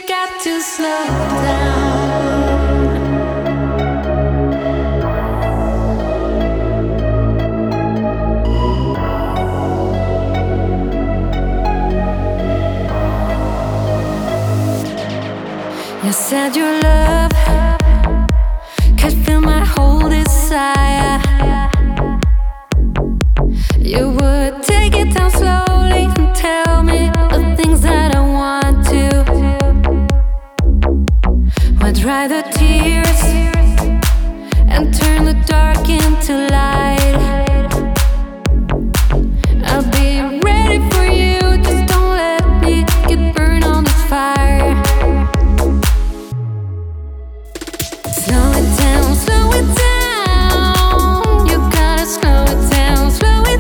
got to slow down. You said your love could fill my whole desire. You would take it down slowly and tell me the things that I want to. Would dry the tears and turn the dark into light. I'll be ready for you, just don't let me get burned on this fire. Slow it down, slow it down. You gotta slow it down, slow it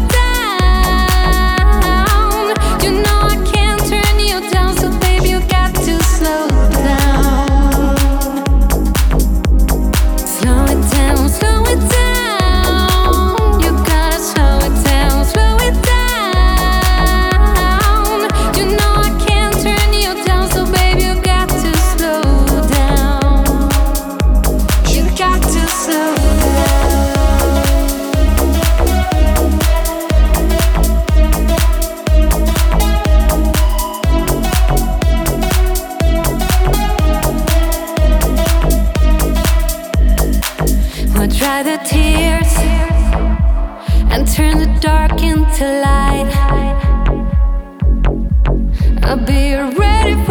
down. You know I can't turn you down, so baby you got to slow down. Slow it down, slow it down. You gotta slow it down, slow it down. You know I can't turn you down, so baby you got to slow down. You got to slow we'll dry the tears and turn the dark into light. I'll be ready